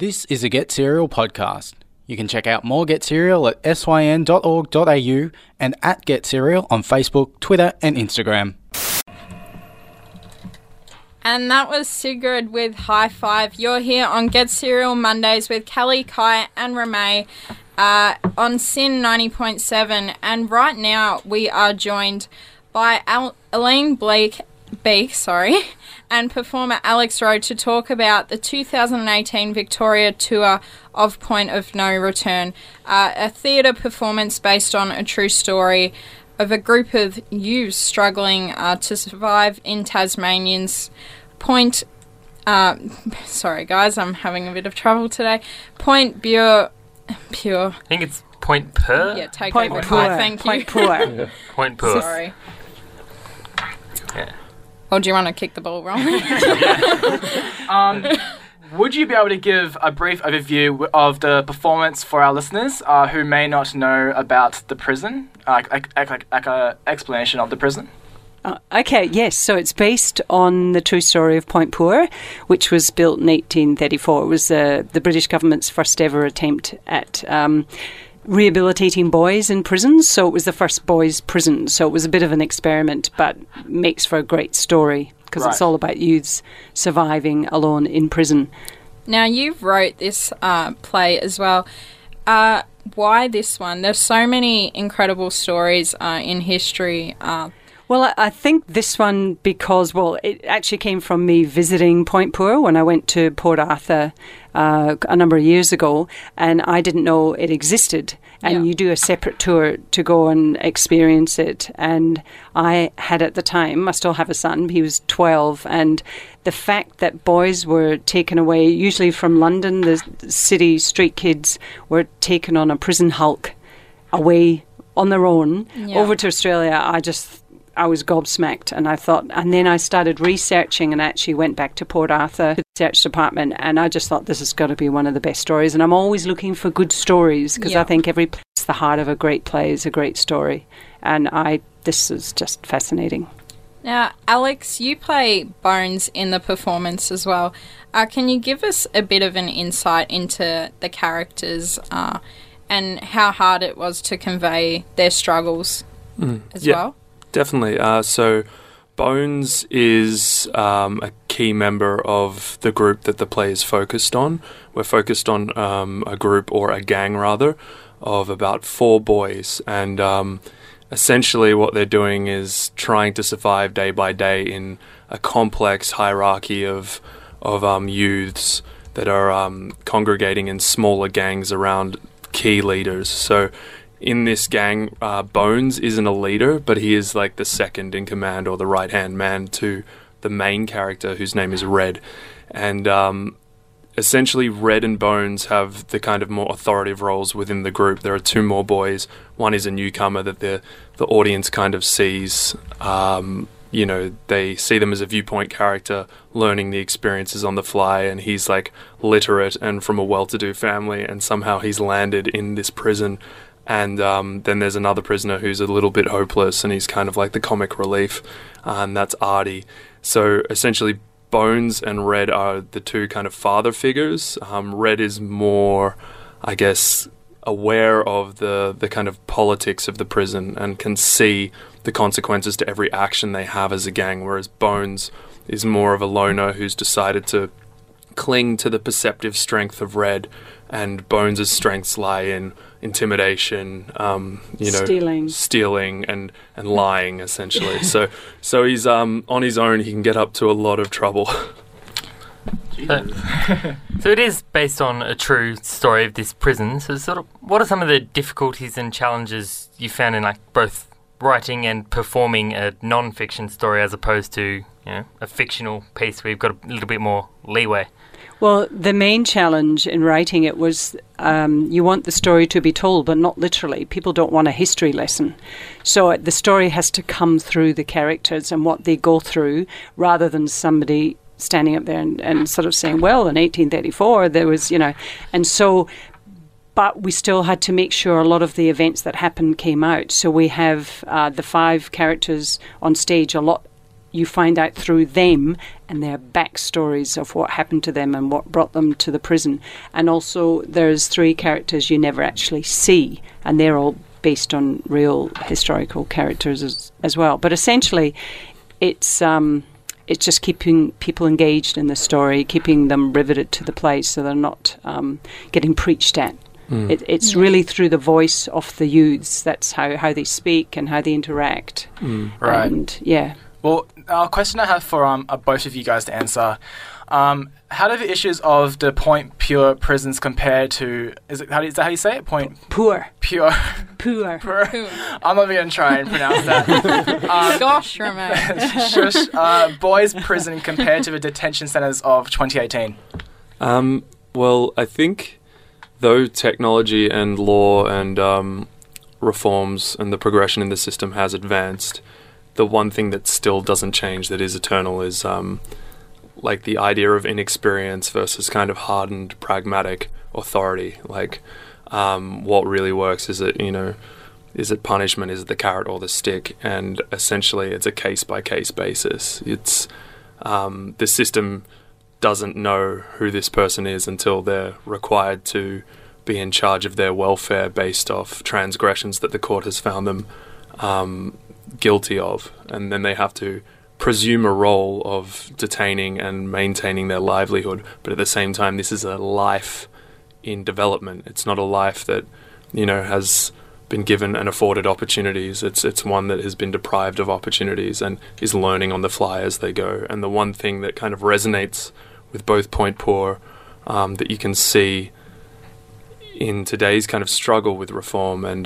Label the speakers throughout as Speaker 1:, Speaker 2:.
Speaker 1: This is a Get Serial podcast. You can check out more Get Serial at syn.org.au and at Get Serial on Facebook, Twitter and Instagram.
Speaker 2: And that was Sigrid with High Five. You're here on Get Serial Mondays with Kelly, Kai and Ramey on SYN 90.7. And right now we are joined by Elaine Beek, and performer Alex Rowe to talk about the 2018 Victoria tour of Point of No Return, a theatre performance based on a true story of a group of youths struggling to survive in Tasmanian's Point... sorry guys, I'm having a bit of trouble today. Point Pure...
Speaker 3: I think it's Point Pur?
Speaker 2: Yeah, take
Speaker 4: Point
Speaker 2: over.
Speaker 4: Pur.
Speaker 2: Thank you.
Speaker 4: Point Pur.
Speaker 3: Point Pur.
Speaker 2: Sorry.
Speaker 3: Yeah.
Speaker 2: Or do you want to kick the ball rolling?
Speaker 5: Would you be able to give a brief overview of the performance for our listeners who may not know about the prison, like an explanation of the prison?
Speaker 4: Okay, yes. So it's based on the true story of Point Pur, which was built in 1834. It was the British government's first ever attempt at rehabilitating boys in prisons. So it was the first boys' prison. So it was a bit of an experiment, but makes for a great story because It's all about youths surviving alone in prison.
Speaker 2: Now, you wrote this play as well. Why this one? There's so many incredible stories in history.
Speaker 4: Well, I think this one because, it actually came from me visiting Point Pur when I went to Port Arthur a number of years ago, and I didn't know it existed. And you do a separate tour to go and experience it. And I had at the time, I still have a son, he was 12, and the fact that boys were taken away, usually from London, the city street kids were taken on a prison hulk away on their own over to Australia, I was gobsmacked, and I thought, and then I started researching and actually went back to Port Arthur, the research department, and I just thought this has got to be one of the best stories. And I'm always looking for good stories because I think every place, the heart of a great play is a great story. And this is just fascinating.
Speaker 2: Now, Alex, you play Bones in the performance as well. Can you give us a bit of an insight into the characters and how hard it was to convey their struggles as well?
Speaker 6: Definitely. So Bones is a key member of the group that the play is focused on. We're focused on a group, or a gang rather, of about 4 boys. And essentially what they're doing is trying to survive day by day in a complex hierarchy of youths that are congregating in smaller gangs around key leaders. So in this gang, Bones isn't a leader, but he is like the second in command or the right-hand man to the main character, whose name is Red. And essentially Red and Bones have the kind of more authoritative roles within the group. There are 2 more boys. One is a newcomer that the audience kind of sees. They see them as a viewpoint character, learning the experiences on the fly, and he's like literate and from a well-to-do family, and somehow he's landed in this prison. And then there's another prisoner who's a little bit hopeless, and he's kind of like the comic relief, and that's Artie. So essentially Bones and Red are the 2 kind of father figures. Red is more, I guess, aware of the kind of politics of the prison and can see the consequences to every action they have as a gang, whereas Bones is more of a loner who's decided to cling to the perceptive strength of Red, and Bones' strengths lie in intimidation, stealing and lying, essentially. So he's on his own. He can get up to a lot of trouble.
Speaker 3: So it is based on a true story of this prison. So what are some of the difficulties and challenges you found in both writing and performing a non-fiction story as opposed to a fictional piece where you've got a little bit more leeway?
Speaker 4: Well, the main challenge in writing it was you want the story to be told, but not literally. People don't want a history lesson. So the story has to come through the characters and what they go through, rather than somebody standing up there and sort of saying, well, in 1834 there was, and so... But we still had to make sure a lot of the events that happened came out. So we have the 5 characters on stage a lot you find out through them and their backstories of what happened to them and what brought them to the prison. And also there's 3 characters you never actually see, and they're all based on real historical characters as well. But essentially it's just keeping people engaged in the story, keeping them riveted to the place so they're not getting preached at. It's really through the voice of the youths. That's how they speak and how they interact.
Speaker 5: Right.
Speaker 4: And, yeah.
Speaker 5: Well, a question I have for both of you guys to answer. How do the issues of the Point Pure prisons compare to... Is that how you say it? Point...
Speaker 4: Poor.
Speaker 5: Pure.
Speaker 4: Poor.
Speaker 5: Pure.
Speaker 2: Poor.
Speaker 5: I'm not even going to try and pronounce that.
Speaker 2: Gosh, Romain.
Speaker 5: Shush. Boys' prison compared to the detention centres of 2018.
Speaker 6: Well, I think... Though technology and law and reforms and the progression in the system has advanced, the one thing that still doesn't change, that is eternal, is like the idea of inexperience versus kind of hardened, pragmatic authority. Like, what really works is it punishment, is it the carrot or the stick? And essentially, it's a case-by-case basis. It's the system doesn't know who this person is until they're required to be in charge of their welfare based off transgressions that the court has found them guilty of, and then they have to presume a role of detaining and maintaining their livelihood. But at the same time, this is a life in development. It's not a life that has been given and afforded opportunities. It's one that has been deprived of opportunities and is learning on the fly as they go. And the one thing that kind of resonates with both Point Poor that you can see in today's kind of struggle with reform and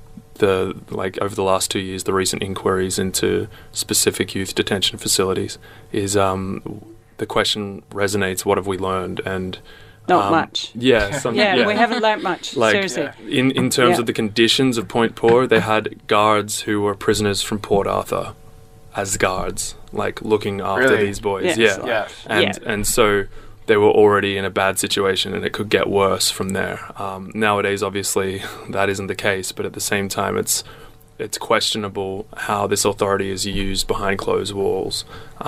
Speaker 6: over the last 2 years, the recent inquiries into specific youth detention facilities is the question resonates: what have we learned? And
Speaker 4: not much.
Speaker 6: Yeah,
Speaker 4: we haven't learnt much. Seriously.
Speaker 6: In terms of the conditions of Point Poor, they had guards who were prisoners from Port Arthur as guards, like looking after these boys.
Speaker 4: Yes.
Speaker 6: And so they were already in a bad situation, and it could get worse from there. Nowadays, obviously, that isn't the case, but at the same time, it's questionable how this authority is used behind closed walls.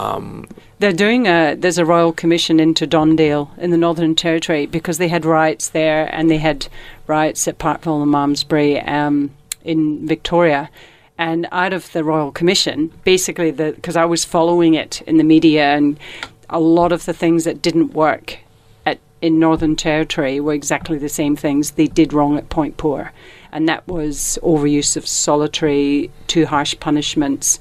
Speaker 4: There's a royal commission into Dondale in the Northern Territory because they had riots there, and they had riots at Parkville and Malmesbury in Victoria. And out of the Royal Commission, basically, because I was following it in the media, and a lot of the things that didn't work in Northern Territory were exactly the same things they did wrong at Point Poor. And that was overuse of solitary, too harsh punishments,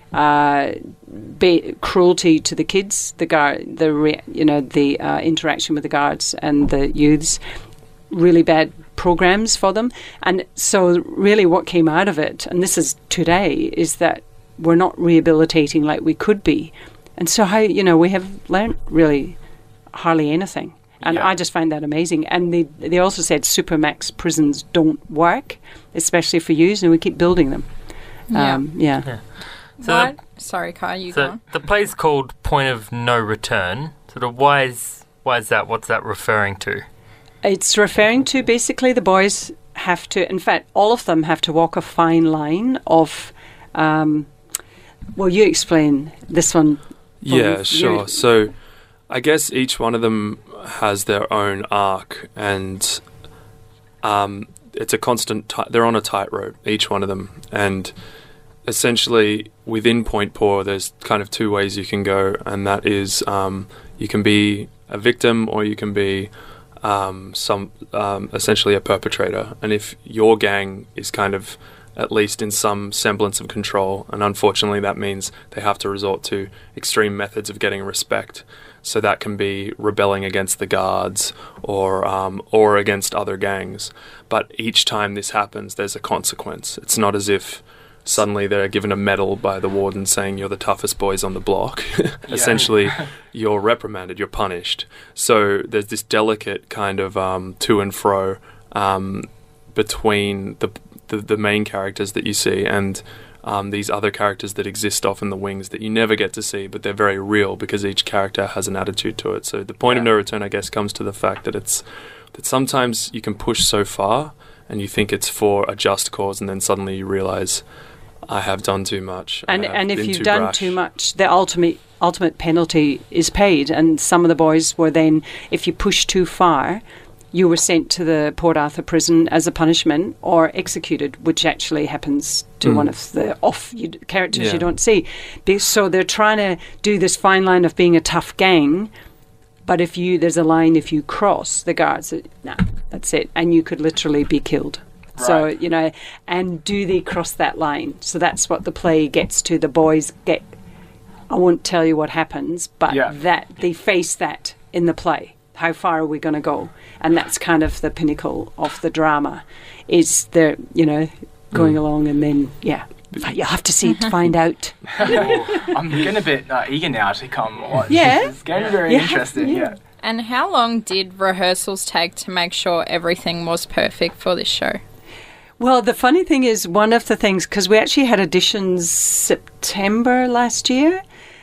Speaker 4: cruelty to the kids, the interaction with the guards and the youths, really bad programs for them. And so really what came out of it, and this is today, is that we're not rehabilitating like we could be. And so we have learned really hardly anything. And I just find that amazing. And they also said Supermax prisons don't work, especially for youths, and we keep building them.
Speaker 2: So sorry, Kai, you go on.
Speaker 3: The play's called Point of No Return. Sort of why is that? What's that referring to?
Speaker 4: It's referring to basically the boys have to, in fact, all of them have to walk a fine line of, you explain this one.
Speaker 6: Yeah, sure. So I guess each one of them has their own arc, and it's a constant, they're on a tightrope, each one of them. And essentially within Point Poor, there's kind of 2 ways you can go, and that is you can be a victim or you can be essentially a perpetrator. And if your gang is kind of at least in some semblance of control, and unfortunately that means they have to resort to extreme methods of getting respect. So that can be rebelling against the guards or against other gangs. But each time this happens, there's a consequence. It's not as if suddenly they're given a medal by the warden saying you're the toughest boys on the block. Essentially, you're reprimanded, you're punished. So there's this delicate kind of to and fro between the main characters that you see and these other characters that exist off in the wings that you never get to see, but they're very real because each character has an attitude to it. So the point of no return, I guess, comes to the fact that sometimes you can push so far and you think it's for a just cause, and then suddenly you realize I have done too much.
Speaker 4: And
Speaker 6: I have
Speaker 4: if
Speaker 6: been
Speaker 4: you've
Speaker 6: too
Speaker 4: done
Speaker 6: brash.
Speaker 4: too much, the ultimate penalty is paid. And some of the boys were then, if you pushed too far, you were sent to the Port Arthur prison as a punishment or executed, which actually happens to one of the characters you don't see. So they're trying to do this fine line of being a tough gang, but there's a line if you cross the guards, that's it, and you could literally be killed.
Speaker 5: Right.
Speaker 4: So, and do they cross that line? So that's what the play gets to. The boys get, I won't tell you what happens, but that they face that in the play. How far are we going to go? And that's kind of the pinnacle of the drama, is they're, going along, and then, you have to see it to find out.
Speaker 5: I'm getting a bit eager now to come watch.
Speaker 4: Yeah.
Speaker 5: It's getting very interesting, yeah.
Speaker 2: And how long did rehearsals take to make sure everything was perfect for this show?
Speaker 4: Well, the funny thing is, one of the things, because we actually had auditions September last year,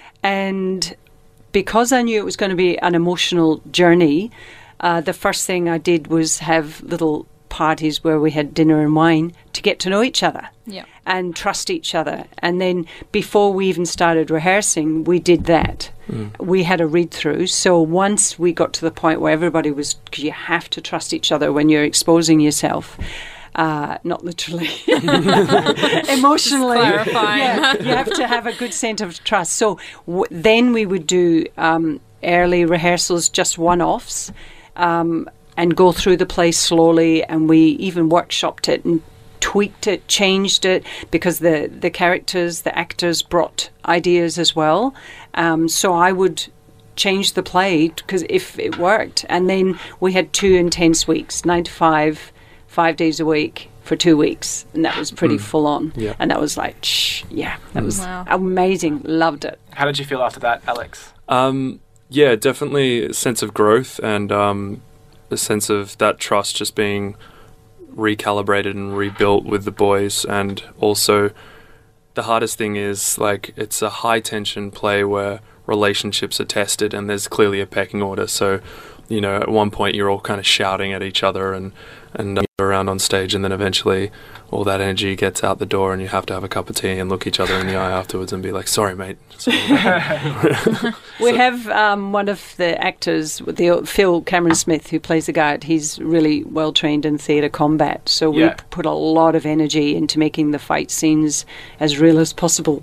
Speaker 4: and because I knew it was going to be an emotional journey, the first thing I did was have little parties where we had dinner and wine to get to know each other and trust each other. And then before we even started rehearsing, we did that. We had a read-through. So once we got to the point where everybody was, because you have to trust each other when you're exposing yourself. Not literally, emotionally.
Speaker 2: Clarifying.
Speaker 4: You have to have a good sense of trust. So then we would do early rehearsals, just one-offs, and go through the play slowly. And we even workshopped it and tweaked it, changed it, because the characters, the actors brought ideas as well. So I would change the play because if it worked. And then we had 2 intense weeks, 9 to 5. 5 days a week for 2 weeks, and that was pretty full on.
Speaker 6: Yeah.
Speaker 4: And that was like, that was amazing. Loved it.
Speaker 5: How did you feel after that, Alex?
Speaker 6: Yeah, definitely a sense of growth and a sense of that trust just being recalibrated and rebuilt with the boys. And also, the hardest thing is, it's a high tension play where relationships are tested and there's clearly a pecking order. So, at one point you're all kind of shouting at each other and around on stage, and then eventually all that energy gets out the door and you have to have a cup of tea and look each other in the eye afterwards and be like, sorry mate.
Speaker 4: We have one of the actors, Phil Cameron Smith, who plays the guard. He's really well trained in theatre combat, so we put a lot of energy into making the fight scenes as real as possible.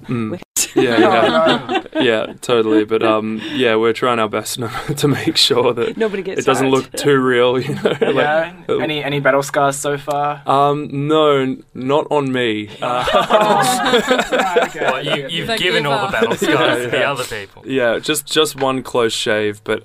Speaker 6: Yeah, totally. But we're trying our best to make sure that
Speaker 4: nobody gets
Speaker 6: it doesn't
Speaker 4: hurt.
Speaker 6: look too real.
Speaker 5: Any battle scars so far?
Speaker 6: No, not on me.
Speaker 3: Well, you've given all the battle scars to the other people.
Speaker 6: Yeah, just one close shave, but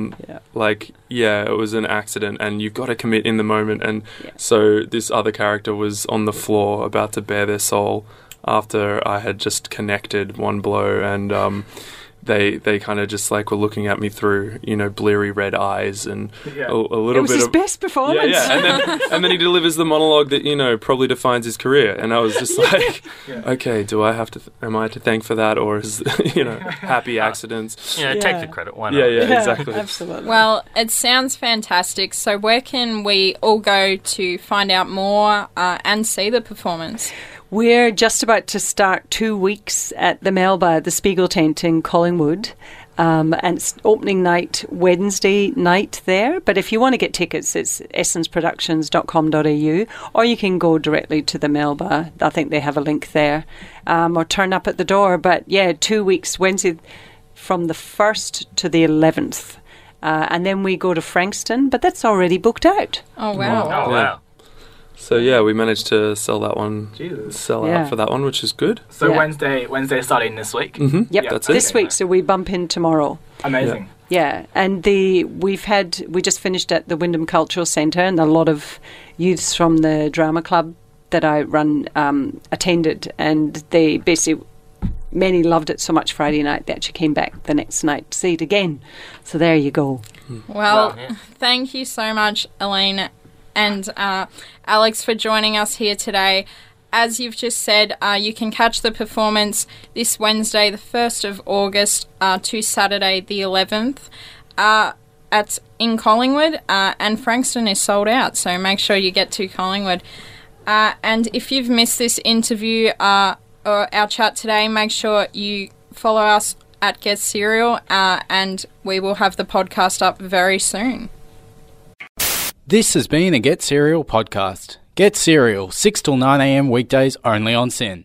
Speaker 6: it was an accident, and you've got to commit in the moment. And so this other character was on the floor about to bare their soul after I had just connected one blow, and they kind of just were looking at me through bleary red eyes and a little bit.
Speaker 4: It was his best performance.
Speaker 6: And then he delivers the monologue that probably defines his career, and I was just like, okay, do I have to? Am I to thank for that, or is happy accidents?
Speaker 3: Take the credit. Why not?
Speaker 6: Yeah, exactly.
Speaker 4: Absolutely.
Speaker 2: Well, it sounds fantastic. So where can we all go to find out more and see the performance?
Speaker 4: We're just about to start 2 weeks at the Melba, the Spiegel Tent in Collingwood. And it's opening night, Wednesday night there. But if you want to get tickets, it's essenceproductions.com.au, or you can go directly to the Melba. I think they have a link there, or turn up at the door. But 2 weeks, Wednesday from the 1st to the 11th. And then we go to Frankston, but that's already booked out.
Speaker 2: Oh, wow.
Speaker 3: Oh, wow.
Speaker 6: So we managed to sell that one, out for that one, which is good.
Speaker 5: So Wednesday starting this week.
Speaker 6: Mm-hmm.
Speaker 4: Yep,
Speaker 6: that's it.
Speaker 4: This week. So we bump in tomorrow.
Speaker 5: Amazing.
Speaker 4: Yeah, and we just finished at the Wyndham Cultural Centre, and a lot of youths from the drama club that I run attended, and they basically. Many loved it so much Friday night they actually came back the next night to see it again. So there you go.
Speaker 2: Well, thank you so much, Elaine and Alex, for joining us here today. As you've just said, you can catch the performance this Wednesday, the 1st of August, to Saturday, the 11th, in Collingwood, and Frankston is sold out, so make sure you get to Collingwood. And if you've missed this interview, our chat today, make sure you follow us at Get Serial, and we will have the podcast up very soon.
Speaker 1: This has been a Get Serial podcast. Get Serial, 6 till 9 a.m. weekdays only on SYN.